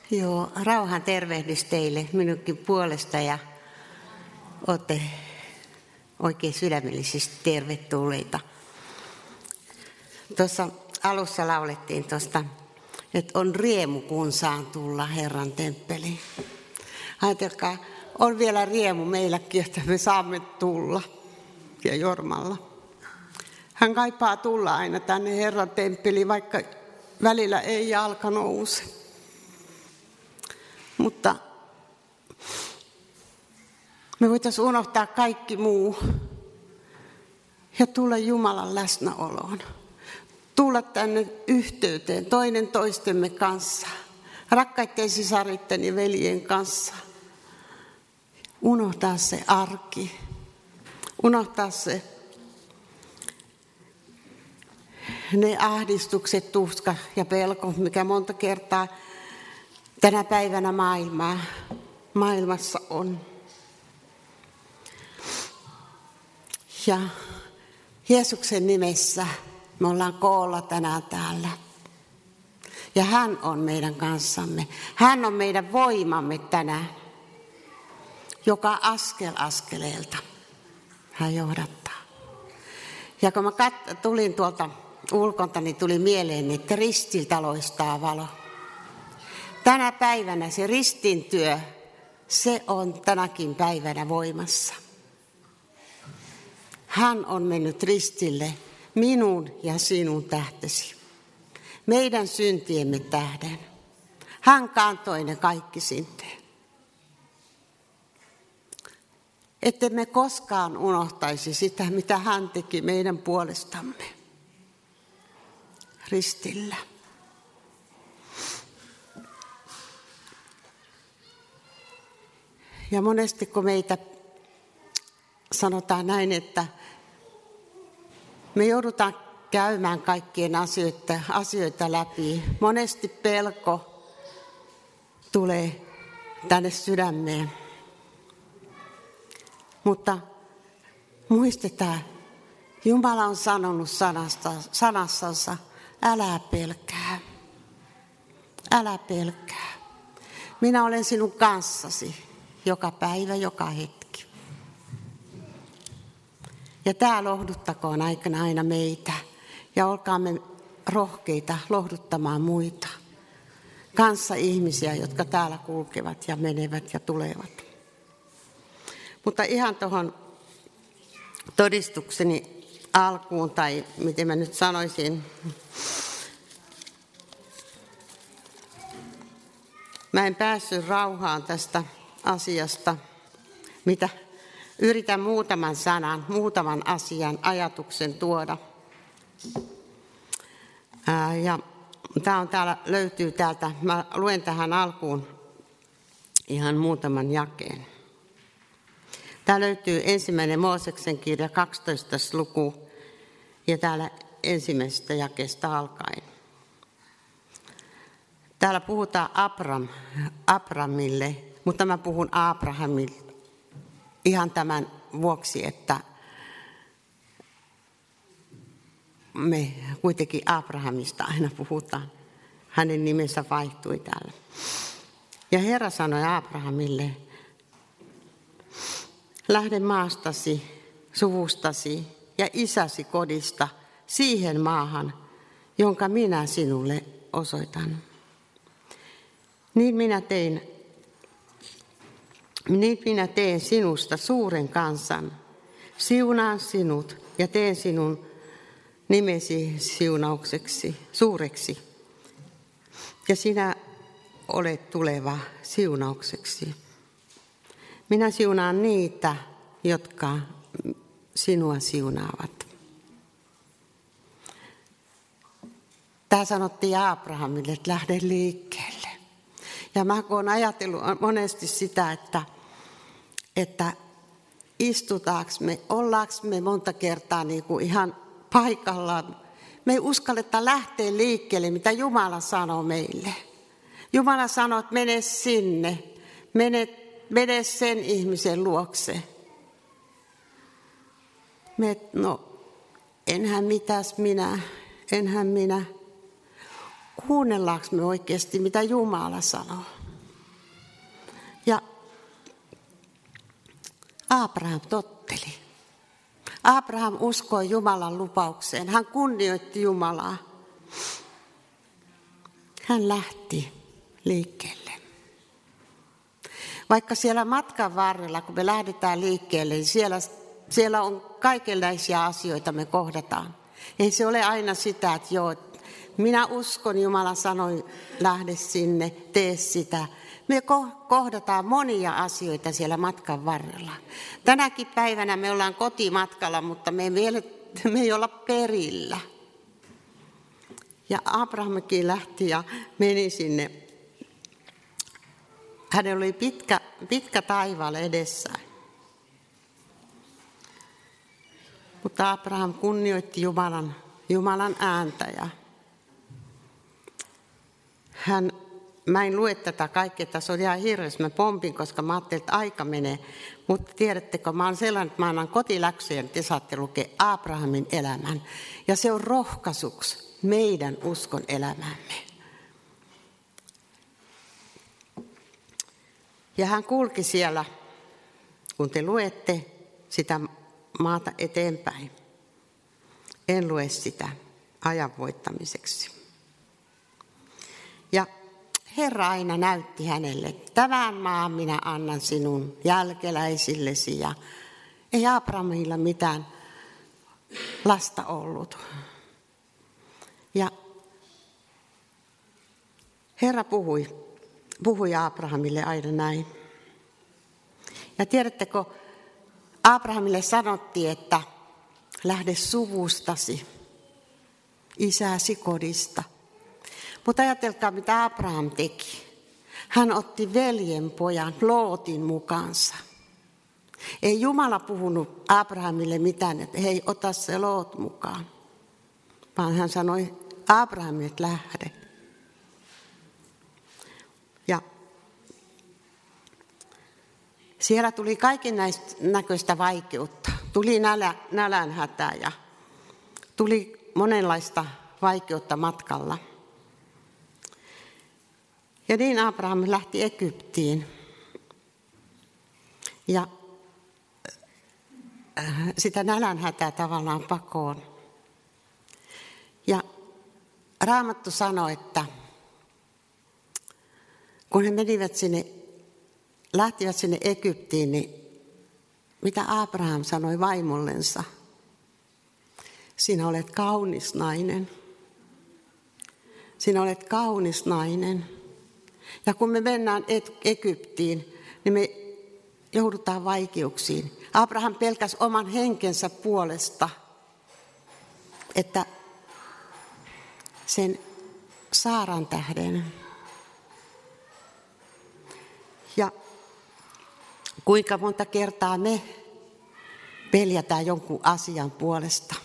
Joo, rauhan tervehdys teille minunkin puolesta ja olette oikein sydämellisesti tervetulleita. Tuossa alussa laulettiin tuosta, että on riemu kun saan tulla Herran temppeliin. Ajatelkaa, on vielä riemu meilläkin, että me saamme tulla ja Jormalla. Hän kaipaa tulla aina tänne Herran temppeliin, vaikka välillä ei jalka nouse. Mutta me voitaisiin unohtaa kaikki muu ja tulla Jumalan läsnäoloon. Tulla tänne yhteyteen toinen toistemme kanssa, rakkaiden sisaritten ja veljen kanssa. Unohtaa se arki, unohtaa se ne ahdistukset, tuska ja pelko, mikä monta kertaa tänä päivänä maailmassa on. Ja Jeesuksen nimessä me ollaan koolla tänään täällä. Ja hän on meidän kanssamme. Hän on meidän voimamme tänään. Joka askel askeleelta hän johdattaa. Ja kun mä tulin tuolta ulkonta, niin tuli mieleen, että ristiltä loistaa valo. Tänä päivänä se ristintyö, se on tänäkin päivänä voimassa. Hän on mennyt ristille minun ja sinun tähtesi. Meidän syntiemme tähden. Hän kantoi ne kaikki sinteen. Että me koskaan unohtaisi sitä, mitä hän teki meidän puolestamme ristillä. Ja monesti kun meitä sanotaan näin, että me joudutaan käymään kaikkien asioita läpi. Monesti pelko tulee tänne sydämeen. Mutta muistetaan, Jumala on sanonut sanassansa, älä pelkää, älä pelkää. Minä olen sinun kanssasi joka päivä, joka hetki. Ja tämä lohduttakoon aikana aina meitä ja olkaamme rohkeita lohduttamaan muita. Kanssa ihmisiä, jotka täällä kulkevat ja menevät ja tulevat. Mutta ihan tuohon todistukseni alkuun, tai miten mä nyt sanoisin, mä en päässyt rauhaan tästä asiasta, mitä yritän muutaman asian, ajatuksen tuoda. Ja tämä löytyy täältä, mä luen tähän alkuun ihan muutaman jakeen. Tämä löytyy 1. Mooseksen kirja 12. luku ja täällä ensimmäisestä jakeesta alkaen. Täällä puhutaan Abramille, mutta mä puhun Abrahamille ihan tämän vuoksi, että me kuitenkin Abrahamista aina puhutaan. Hänen nimensä vaihtui täällä. Ja Herra sanoi Abrahamille, lähde maastasi, suvustasi ja isäsi kodista siihen maahan, jonka minä sinulle osoitan. Niin minä teen sinusta suuren kansan, siunaan sinut ja teen sinun nimesi siunaukseksi, suureksi. Ja sinä olet tuleva siunaukseksi. Minä siunaan niitä, jotka sinua siunaavat. Tämä sanottiin Abrahamille, että lähde liikkeelle. Ja mä olen ajatellut monesti sitä, että istutaanko me, ollaanko me monta kertaa niin kuin ihan paikallaan. Me ei uskalleta lähteä liikkeelle, mitä Jumala sanoo meille. Jumala sanoo, että mene sinne, mene sen ihmisen luokse. Enhän minä. Kuunnellaanko me oikeasti, mitä Jumala sanoo? Abraham totteli. Abraham uskoi Jumalan lupaukseen. Hän kunnioitti Jumalaa. Hän lähti liikkeelle. Vaikka siellä matkan varrella, kun me lähdetään liikkeelle, niin siellä on kaikenlaisia asioita me kohdataan. Ei se ole aina sitä, että joo, minä uskon, Jumala sanoi, lähde sinne, tee sitä. Me kohdataan monia asioita siellä matkan varrella. Tänäkin päivänä me ollaan kotimatkalla, mutta me ei olla perillä. Ja Abrahamkin lähti ja meni sinne. Hänellä oli pitkä taivaalla edessään. Mutta Abraham kunnioitti Jumalan ääntä. Ja mä en lue tätä kaikkea, tässä on ihan hirveästi. Mä pompin, koska mä ajattelin, että aika menee. Mutta tiedättekö, mä oon sellainen, että mä annan kotiläksyjä, että te saatte lukea Abrahamin elämän. Ja se on rohkaisuksi meidän uskon elämämme. Ja hän kulki siellä, kun te luette sitä maata eteenpäin. En lue sitä ajan voittamiseksi. Ja Herra aina näytti hänelle, että tämän maan minä annan sinun jälkeläisillesi. Ja ei Abrahamilla mitään lasta ollut. Ja Herra puhui Abrahamille aina näin. Ja tiedättekö, Abrahamille sanottiin, että lähde suvustasi, isäsi kodista. Mutta ajatelkaa, mitä Abraham teki. Hän otti veljen pojan Lootin mukaansa. Ei Jumala puhunut Abrahamille mitään, että hei, ota se Loot mukaan. Vaan hän sanoi Abrahamille, että lähde. Ja siellä tuli kaiken näköistä vaikeutta. Tuli nälänhätää ja tuli monenlaista vaikeutta matkalla. Ja niin Abraham lähti Egyptiin. Ja sitä nälänhätää tavallaan pakoon. Ja Raamattu sanoi, että kun he lähtivät sinne Egyptiin, niin mitä Abraham sanoi vaimollensa? Sinä olet kaunis nainen. Sinä olet kaunis nainen. Ja kun me mennään Egyptiin, niin me joudutaan vaikeuksiin. Abraham pelkäsi oman henkensä puolesta, että sen Saaran tähden. Ja kuinka monta kertaa me peljätään jonkun asian puolesta.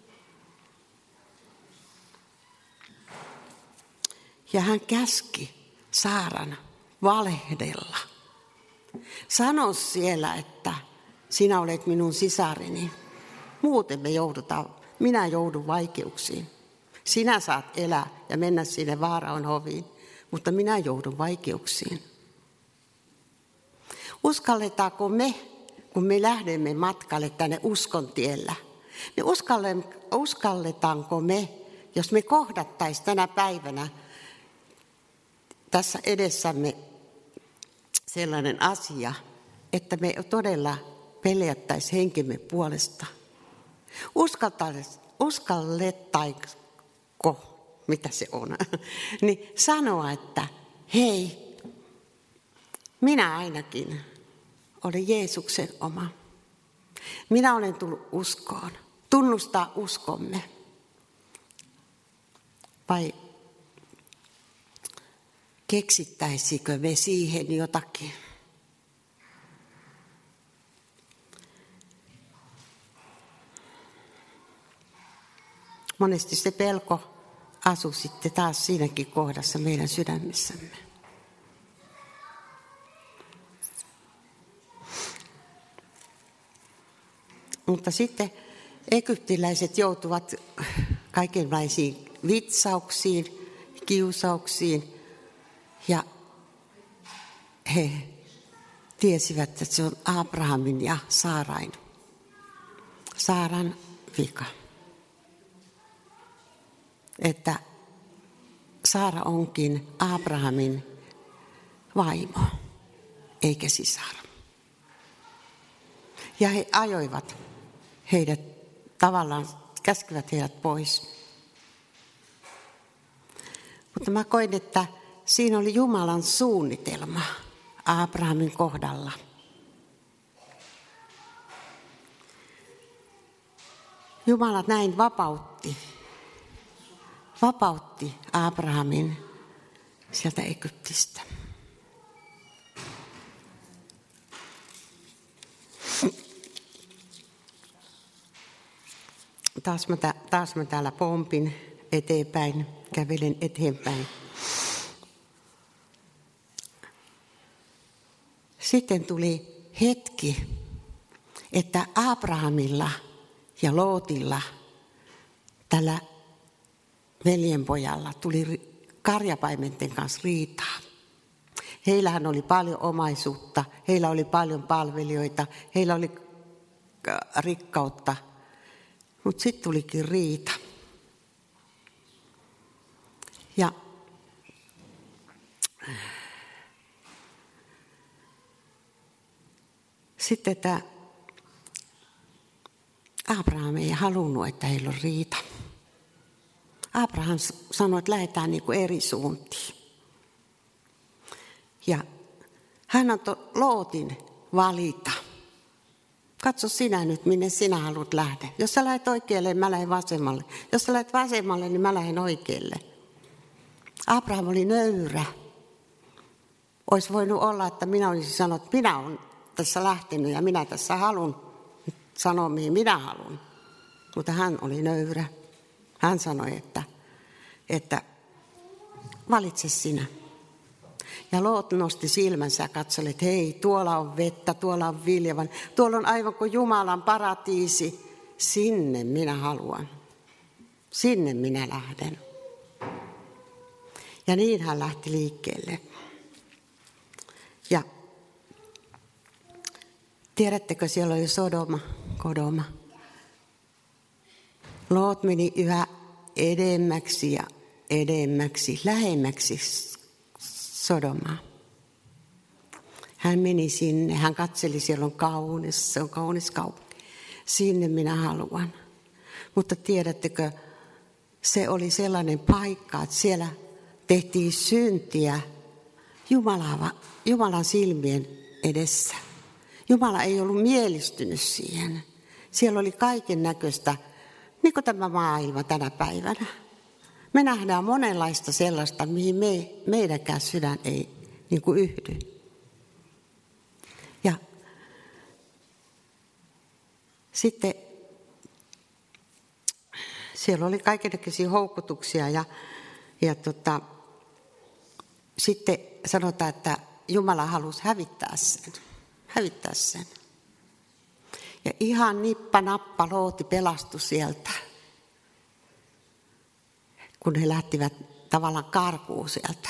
Ja hän käski Saaran valehdella. Sano siellä, että sinä olet minun sisareni. Muuten minä joudun vaikeuksiin. Sinä saat elää ja mennä sinne Faaraon hoviin, mutta minä joudun vaikeuksiin. Uskalletaanko me, kun me lähdemme matkalle tänne uskontiellä, niin uskalletaanko me, jos me kohdattaisiin tänä päivänä tässä edessämme sellainen asia, että me todella peljättäisiin henkemme puolesta. Uskallettaiko, mitä se on, niin sanoa, että hei, minä ainakin olen Jeesuksen oma. Minä olen tullut uskoon. Tunnustaa uskomme. Vai keksittäisikö me siihen jotakin? Monesti se pelko asuu sitten taas siinäkin kohdassa meidän sydämessämme. Mutta sitten egyptiläiset joutuvat kaikenlaisiin vitsauksiin, kiusauksiin ja he tiesivät, että se on Abrahamin ja Saaran vika. Että Saara onkin Abrahamin vaimo, eikä sisar. Ja he ajoivat heidät, tavallaan käskivät heidät pois. Mutta mä koin, että siinä oli Jumalan suunnitelma Abrahamin kohdalla. Jumala näin vapautti Abrahamin sieltä Egyptistä. Taas mä täällä pompin eteenpäin, kävelen eteenpäin. Sitten tuli hetki, että Abrahamilla ja Lootilla, tällä veljenpojalla, tuli karjapaimenten kanssa riitaa. Heillähän oli paljon omaisuutta, heillä oli paljon palvelijoita, heillä oli rikkautta, mutta sitten tulikin riita. Ja sitten tämä Abraham ei halunnut, että heillä on riita. Abraham sanoi, että lähdetään niin kuin eri suuntiin. Ja hän antoi Lootin valita. Katso sinä nyt, minne sinä haluat lähteä. Jos sä lähdet oikealle, mä lähden vasemmalle. Jos sä lähdet vasemmalle, niin mä lähden oikealle. Abraham oli nöyrä. Olisi voinut olla, että minä olisin sanonut, että minä olen tässä lähtenyt ja minä tässä haluan sanoa, mihin minä haluan. Mutta hän oli nöyrä. Hän sanoi, että valitse sinä. Ja Loot nosti silmänsä ja katsoi, että hei, tuolla on vettä, tuolla on viljavan. Tuolla on aivan kuin Jumalan paratiisi. Sinne minä haluan. Sinne minä lähden. Ja niin hän lähti liikkeelle. Ja tiedättekö, siellä oli Kodoma. Loot meni yhä edemmäksi ja edemmäksi, lähemmäksi Sodomaa. Hän meni sinne, hän katseli, siellä on kaunis, se on kaunis kaupunki. Sinne minä haluan. Mutta tiedättekö, se oli sellainen paikka, että siellä tehtiin syntiä Jumalan silmien edessä. Jumala ei ollut mielistynyt siihen. Siellä oli kaiken näköistä, niin kuin tämä maailma tänä päivänä. Me nähdään monenlaista sellaista, mihin meidänkään sydän ei niin kuin yhdy. Ja sitten siellä oli kaikennäköisiä houkutuksia ja sitten sanotaan, että Jumala halusi hävittää sen. Ja ihan nippa-nappa Looti pelastui sieltä, kun he lähtivät tavallaan karkuun sieltä.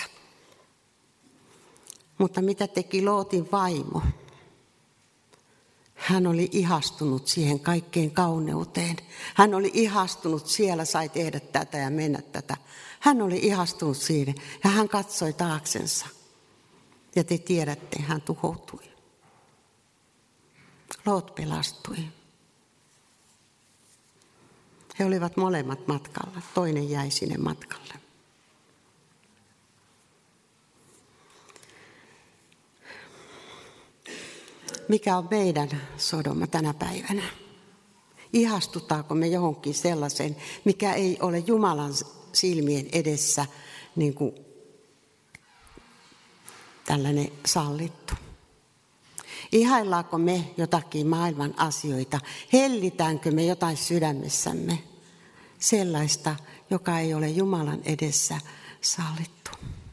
Mutta mitä teki Lootin vaimo? Hän oli ihastunut siihen kaikkeen kauneuteen. Hän oli ihastunut, siellä sai tehdä tätä ja mennä tätä. Hän oli ihastunut siihen ja hän katsoi taaksensa. Ja te tiedätte, hän tuhoutui. Loot pelastui. He olivat molemmat matkalla. Toinen jäi sinne matkalle. Mikä on meidän Sodoma tänä päivänä? Ihastutaanko me johonkin sellaiseen, mikä ei ole Jumalan silmien edessä niin kuin tällainen sallittu? Ihaillaanko me jotakin maailman asioita? Hellitäänkö me jotain sydämessämme? Sellaista, joka ei ole Jumalan edessä sallittu.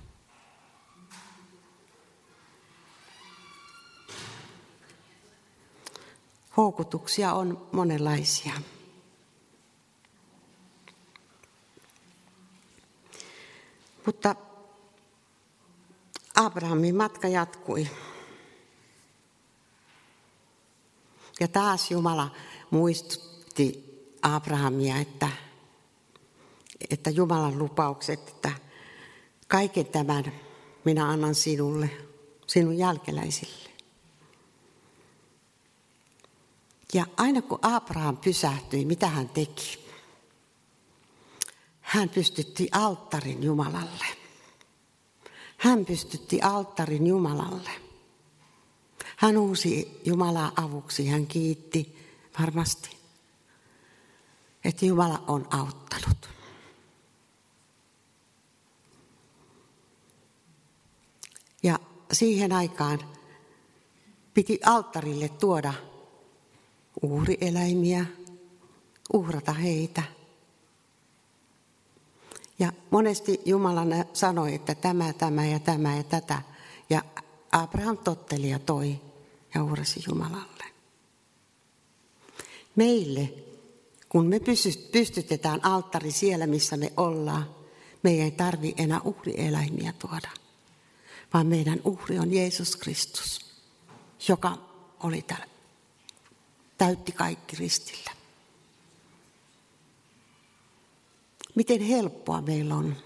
Houkutuksia on monenlaisia. Mutta Abrahamin matka jatkui. Ja taas Jumala muistutti Abrahamia, että Jumalan lupaukset, että kaiken tämän minä annan sinulle, sinun jälkeläisille. Ja aina kun Abraham pysähtyi, mitä hän teki? Hän pystytti alttarin Jumalalle. Hän pystytti alttarin Jumalalle. Hän huusi Jumalaa avuksi, hän kiitti varmasti, että Jumala on auttanut. Ja siihen aikaan piti alttarille tuoda uhrieläimiä, uhrata heitä. Ja monesti Jumala sanoi, että tämä ja tämä ja tätä. Ja Abraham totteli ja toi ja uhrasi Jumalalle. Meille, kun me pystytetään alttari siellä, missä me ollaan, meidän ei tarvitse enää uhrieläimiä tuoda. Vaan meidän uhri on Jeesus Kristus, joka oli täällä, täytti kaikki ristillä. Miten helppoa meillä on.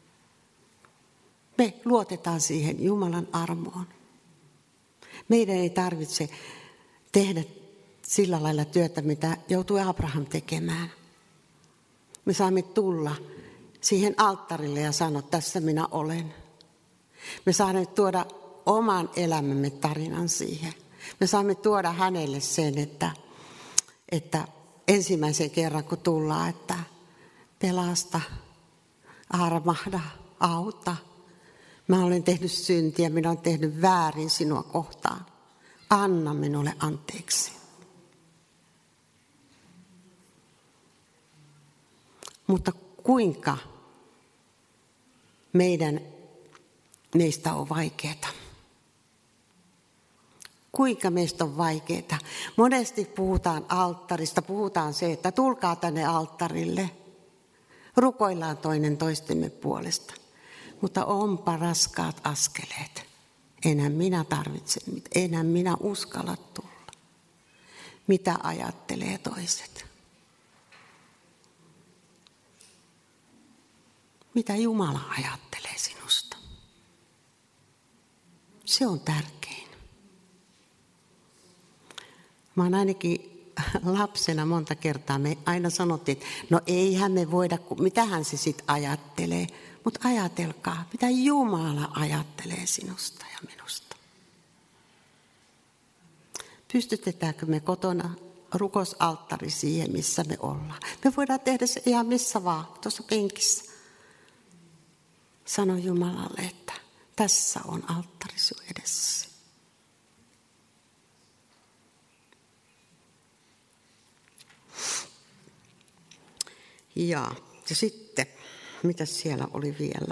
Me luotetaan siihen Jumalan armoon. Meidän ei tarvitse tehdä sillä lailla työtä, mitä joutui Abraham tekemään. Me saamme tulla siihen alttarille ja sanoa, tässä minä olen. Me saamme tuoda oman elämämme tarinan siihen. Me saamme tuoda hänelle sen, että ensimmäisen kerran kun tullaan, että pelasta, armahda, auta. Mä olen tehnyt syntiä, minä olen tehnyt väärin sinua kohtaan. Anna minulle anteeksi. Mutta kuinka meistä on vaikeaa? Kuinka meistä on vaikeaa? Monesti puhutaan alttarista, puhutaan se, että tulkaa tänne alttarille. Rukoillaan toinen toistemme puolesta. Mutta onpa raskaat askeleet. Enää minä tarvitse, enää minä uskalla tulla. Mitä ajattelee toiset? Mitä Jumala ajattelee sinusta? Se on tärkein. Mä oon ainakin lapsena monta kertaa, me aina sanottiin, että no eihän me voida, mitähän se sitten ajattelee. Mutta ajatelkaa, mitä Jumala ajattelee sinusta ja minusta. Pystytetäänkö me kotona rukousalttari siihen, missä me ollaan? Me voidaan tehdä se ihan missä vaan, tuossa penkissä. Sano Jumalalle, että tässä on alttari sinun edessäsi. Ja sitten, mitä siellä oli vielä?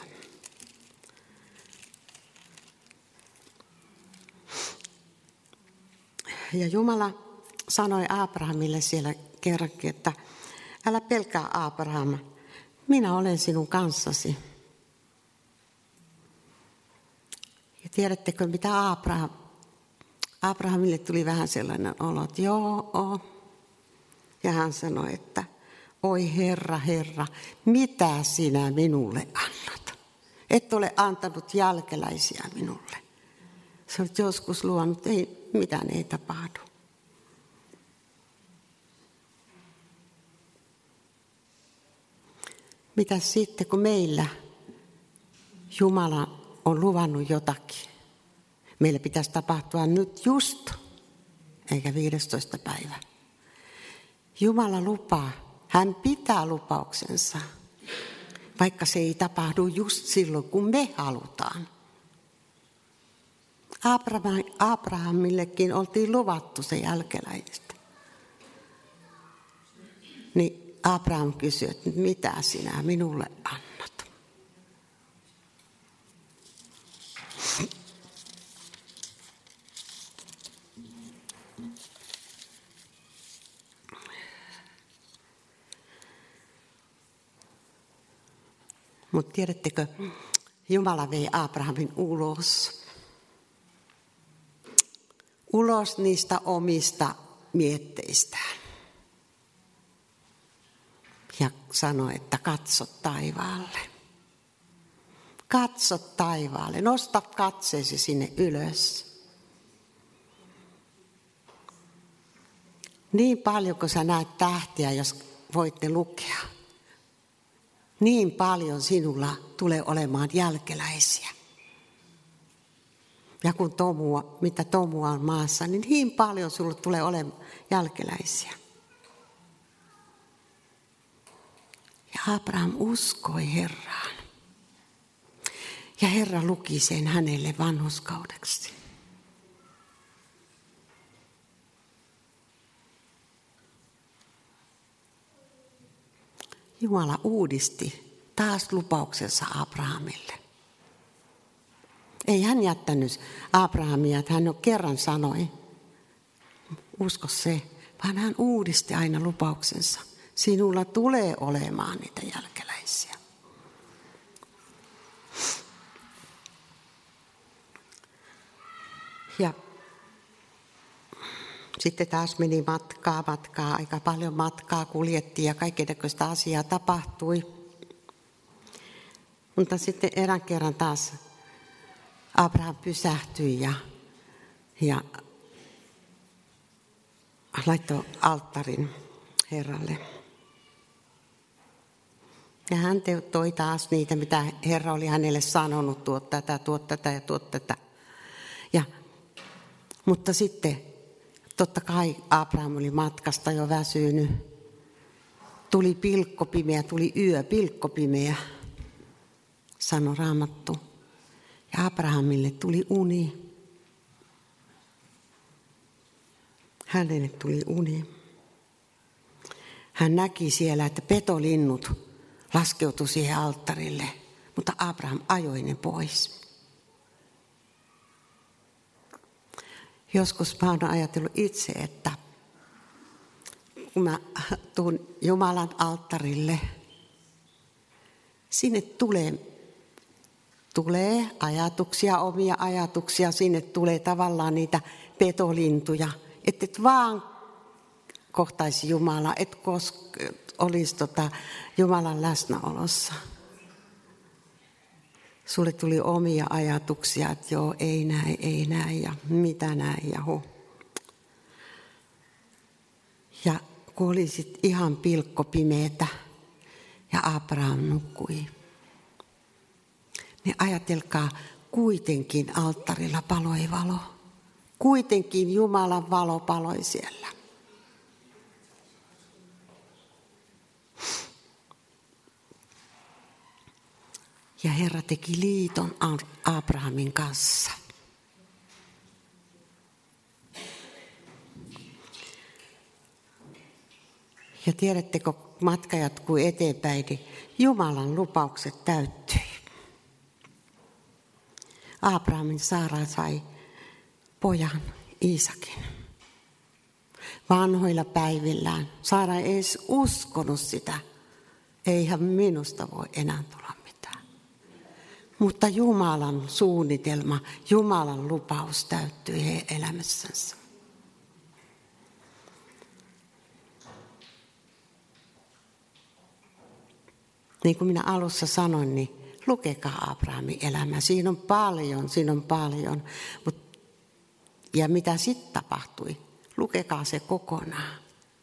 Ja Jumala sanoi Abrahamille siellä kerrankin, että älä pelkää Abraham, minä olen sinun kanssasi. Ja tiedättekö, mitä Abrahamille tuli vähän sellainen olo, että joo. Ja hän sanoi, että oi Herra, Herra, mitä sinä minulle annat? Et ole antanut jälkeläisiä minulle. Sä olet joskus luonut, ei mitään ei tapahdu. Mitä sitten, kun meillä Jumala on luvannut jotakin? Meillä pitäisi tapahtua nyt just, eikä 15. päivä. Jumala lupaa. Hän pitää lupauksensa, vaikka se ei tapahdu just silloin, kun me halutaan. Abrahamillekin oltiin luvattu se jälkeläistä. Niin Abraham kysyi, että mitä sinä minulle annat? Mutta tiedättekö, Jumala vei Abrahamin ulos niistä omista mietteistään. Ja sanoi, että katso taivaalle. Katso taivaalle, nosta katseesi sinne ylös. Niin paljon kuin sä näet tähtiä, jos voit ne lukea, niin paljon sinulla tulee olemaan jälkeläisiä. Ja kun mitä tomua on maassa, niin paljon sinulla tulee olemaan jälkeläisiä. Ja Abraham uskoi Herraan. Ja Herra luki sen hänelle vanhurskaudeksi. Jumala uudisti taas lupauksensa Abrahamille. Ei hän jättänyt Abrahamia, että hän jo kerran sanoi, usko se, vaan hän uudisti aina lupauksensa. Sinulla tulee olemaan niitä jälkeläisiä. Ja sitten taas meni matkaa, aika paljon matkaa kuljettiin ja kaikennäköistä asiaa tapahtui. Mutta sitten erään kerran taas Abraham pysähtyi ja laittoi alttarin Herralle. Ja hän toi taas niitä, mitä Herra oli hänelle sanonut, tuo tätä ja tuo tätä. Mutta sitten totta kai Abraham oli matkasta jo väsynyt. Tuli pilkkopimeä, tuli yö, pilkkopimeä, sanoi Raamattu. Ja Abrahamille tuli uni. Hänelle tuli uni. Hän näki siellä, että petolinnut laskeutui siihen alttarille, mutta Abraham ajoi ne pois. Joskus mä oon ajatellut itse, että kun mä tuun Jumalan alttarille, sinne tulee ajatuksia, omia ajatuksia, sinne tulee tavallaan niitä petolintuja, että et vaan kohtaisi Jumalaa, et olisi Jumalan läsnäolossa. Sulle tuli omia ajatuksia, että joo, ei näin ja mitä näin ja ho. Ja kun oli sit ihan pilkkopimeetä ja Abraham nukkui, niin ajatelkaa, kuitenkin alttarilla paloi valo. Kuitenkin Jumalan valo paloi siellä. Ja Herra teki liiton Abrahamin kanssa. Ja tiedättekö, matka jatkui eteenpäin, niin Jumalan lupaukset täyttyi. Abrahamin Saara sai pojan Iisakin. Vanhoilla päivillään Saara ei edes uskonut sitä. Eihän minusta voi enää tulla mitään. Mutta Jumalan suunnitelma, Jumalan lupaus täyttyi heidän elämässänsä. Niin kuin minä alussa sanoin, niin lukekaa Abrahamin elämä. Siinä on paljon. Ja mitä sitten tapahtui? Lukekaa se kokonaan.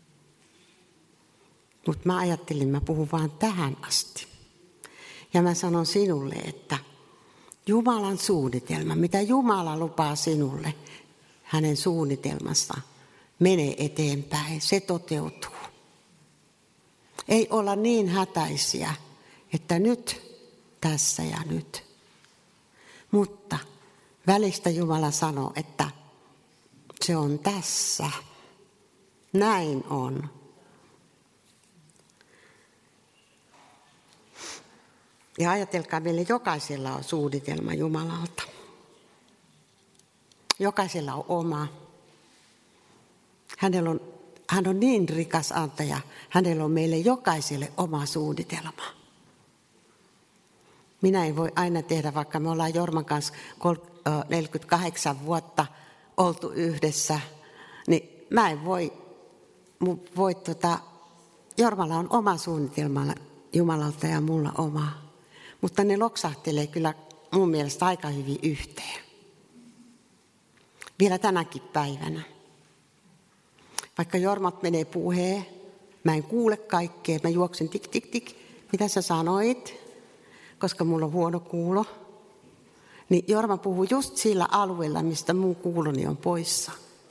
Mutta mä ajattelin, mä puhun vaan tähän asti. Ja mä sanon sinulle, että Jumalan suunnitelma, mitä Jumala lupaa sinulle, hänen suunnitelmassa menee eteenpäin, se toteutuu. Ei olla niin hätäisiä, että nyt, tässä ja nyt. Mutta välistä Jumala sanoo, että se on tässä. Näin on. Ja ajatelkaa, meillä jokaisella on suunnitelma Jumalalta. Jokaisella on oma. Hän on niin rikas antaja. Hänellä on meille jokaiselle oma suunnitelma. Minä en voi aina tehdä, vaikka me ollaan Jorman kanssa 48 vuotta oltu yhdessä, niin mä en voi Jormalla on oma suunnitelma Jumalalta ja mulla oma. Mutta ne loksahtelee kyllä mun mielestä aika hyvin yhteen. Vielä tänäkin päivänä. Vaikka Jormat menee puheen, mä en kuule kaikkea, mä juoksen tik tik tik, mitä sä sanoit, koska mulla on huono kuulo. Niin Jorma puhuu just sillä alueella, mistä mun kuuloni on poissa.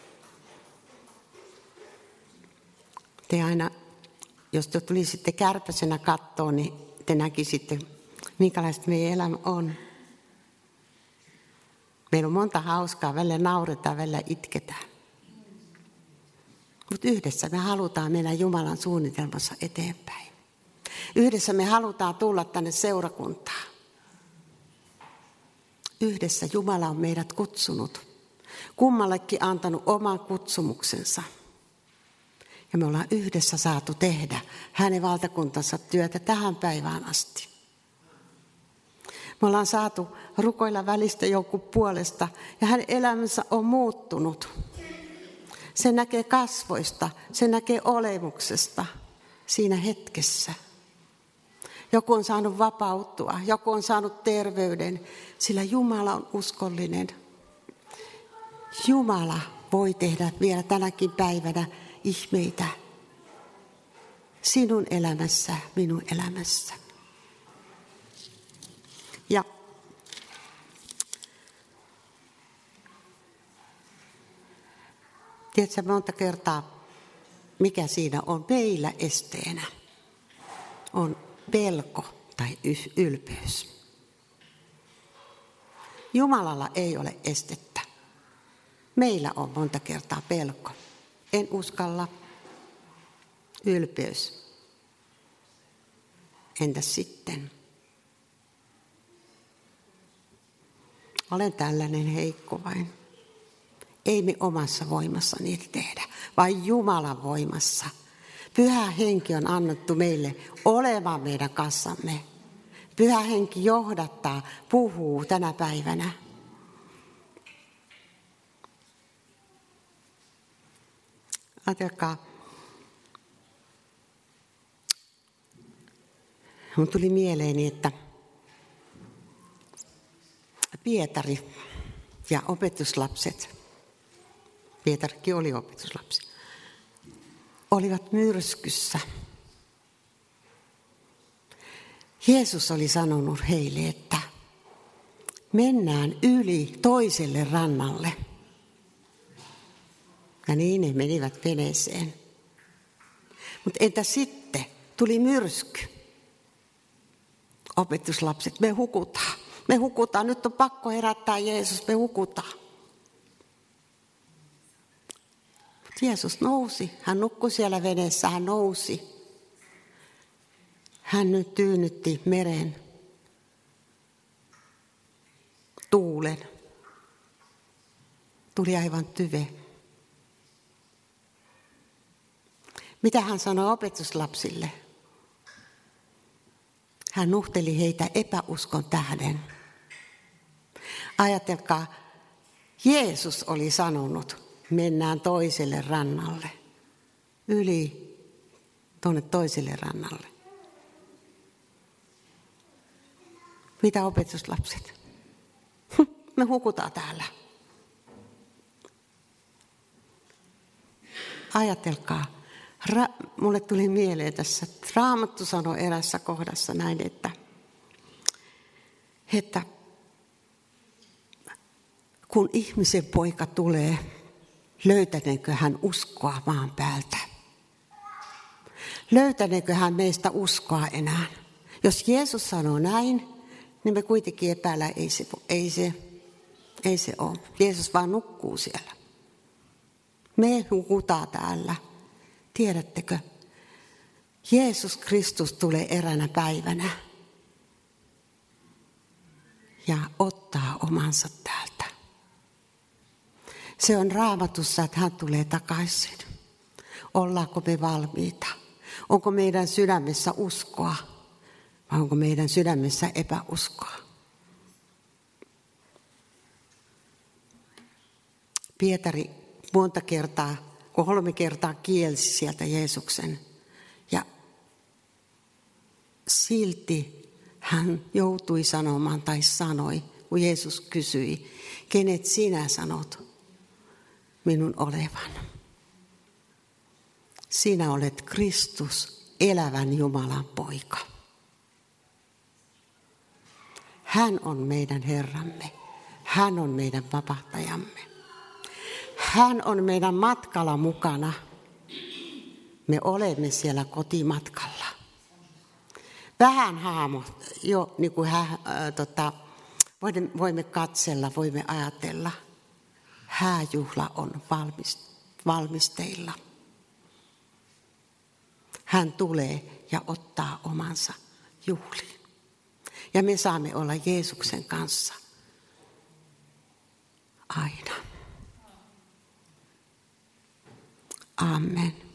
Te aina, jos te tulisitte kärpäsenä kattoon, niin te näkisitte, minkälaista meidän elämä on. Meillä on monta hauskaa, välillä nauretaan, välillä itketään. Mutta yhdessä me halutaan mennä Jumalan suunnitelmassa eteenpäin. Yhdessä me halutaan tulla tänne seurakuntaan. Yhdessä Jumala on meidät kutsunut. Kummallekin antanut oman kutsumuksensa. Ja me ollaan yhdessä saatu tehdä hänen valtakuntansa työtä tähän päivään asti. Me ollaan saatu rukoilla välistä jonkun puolesta ja hänen elämänsä on muuttunut. Se näkee kasvoista, se näkee olemuksesta siinä hetkessä. Joku on saanut vapautua, joku on saanut terveyden, sillä Jumala on uskollinen. Jumala voi tehdä vielä tänäkin päivänä ihmeitä sinun elämässä, minun elämässä. Ja tiedätkö monta kertaa, mikä siinä on meillä esteenä? On pelko tai ylpeys. Jumalalla ei ole estettä. Meillä on monta kertaa pelko. En uskalla. Ylpeys. Entäs sitten? Olen tällainen heikko vain. Ei me omassa voimassa niitä tehdä, vaan Jumalan voimassa. Pyhä Henki on annettu meille olemaan meidän kanssamme. Pyhä Henki johdattaa, puhuu tänä päivänä. Ajatelkaa, mun tuli mieleeni, että Pietari ja opetuslapset, Pietarikin oli opetuslapsi, olivat myrskyssä. Jeesus oli sanonut heille, että mennään yli toiselle rannalle. Ja niin ne menivät veneeseen. Mutta entä sitten? Tuli myrsky. Opetuslapset, me hukutaan. Me hukutaan. Nyt on pakko herättää Jeesus, me hukutaan. Jeesus nousi. Hän nukkui siellä veneessä, hän nousi. Hän nyt tyynnytti meren, tuulen. Tuli aivan tyve. Mitä hän sanoi opetuslapsille? Hän nuhteli heitä epäuskon tähden. Ajatelkaa, Jeesus oli sanonut, mennään toiselle rannalle. Yli tuonne toiselle rannalle. Mitä opetuslapset? Me hukutaan täällä. Ajatelkaa. Mulle tuli mieleen tässä, että Raamattu sanoi erässä kohdassa näin, että kun ihmisen poika tulee, löytäneekö hän uskoa maan päältä? Löytäneekö hän meistä uskoa enää? Jos Jeesus sanoo näin, niin me kuitenkin epäillä, ei se ole. Jeesus vaan nukkuu siellä. Me hukutaan täällä. Tiedättekö, Jeesus Kristus tulee eräänä päivänä ja ottaa omansa täältä. Se on Raamatussa, että hän tulee takaisin. Ollaanko me valmiita? Onko meidän sydämessä uskoa vai onko meidän sydämessä epäuskoa? Pietari monta kertaa 3 kertaa kielsi sieltä Jeesuksen. Ja silti hän joutui sanomaan tai sanoi, kun Jeesus kysyi, kenet sinä sanot minun olevan? Sinä olet Kristus, elävän Jumalan poika. Hän on meidän Herramme. Hän on meidän vapahtajamme. Hän on meidän matkalla mukana. Me olemme siellä kotimatkalla. Vähän jo niin kuin voimme katsella, voimme ajatella. Hääjuhla on valmisteilla. Hän tulee ja ottaa omansa juhliin. Ja me saamme olla Jeesuksen kanssa aina. Amen.